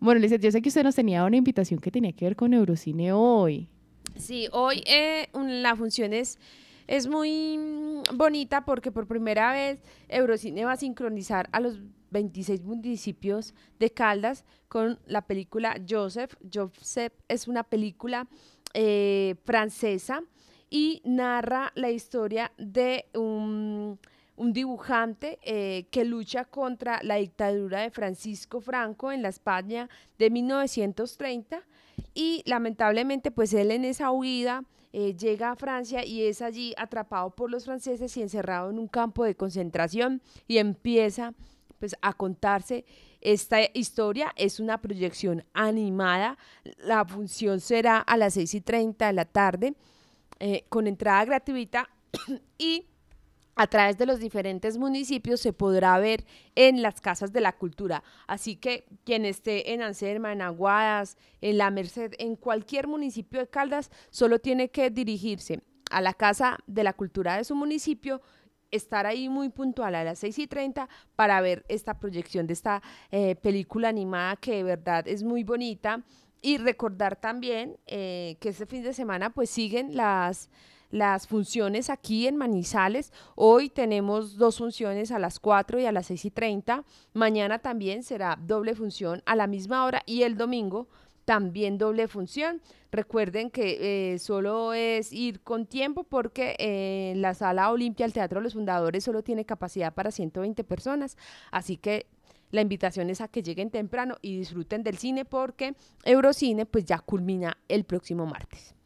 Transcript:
Bueno, Lizeth, yo sé que usted nos tenía una invitación que tenía que ver con Eurocine hoy. Sí, hoy la función es muy bonita porque por primera vez Eurocine va a sincronizar a los 26 municipios de Caldas con la película Joseph. Joseph es una película francesa y narra la historia de un dibujante que lucha contra la dictadura de Francisco Franco en la España de 1930 y lamentablemente pues él en esa huida llega a Francia y es allí atrapado por los franceses y encerrado en un campo de concentración y empieza pues a contarse esta historia. Es una proyección animada, la función será a las 6:30 de la tarde con entrada gratuita y a través de los diferentes municipios se podrá ver en las casas de la cultura. Así que quien esté en Anserma, en Aguadas, en La Merced, en cualquier municipio de Caldas, solo tiene que dirigirse a la casa de la cultura de su municipio, estar ahí muy puntual a las 6:30 para ver esta proyección de esta película animada que de verdad es muy bonita. Y recordar también que este fin de semana pues siguen las funciones aquí en Manizales. Hoy tenemos dos funciones a las 4 y a las 6:30. Mañana también será doble función a la misma hora y el domingo también doble función. Recuerden que solo es ir con tiempo porque la sala Olimpia, el Teatro de los Fundadores, solo tiene capacidad para 120 personas. Así que la invitación es a que lleguen temprano y disfruten del cine porque Eurocine pues ya culmina el próximo martes.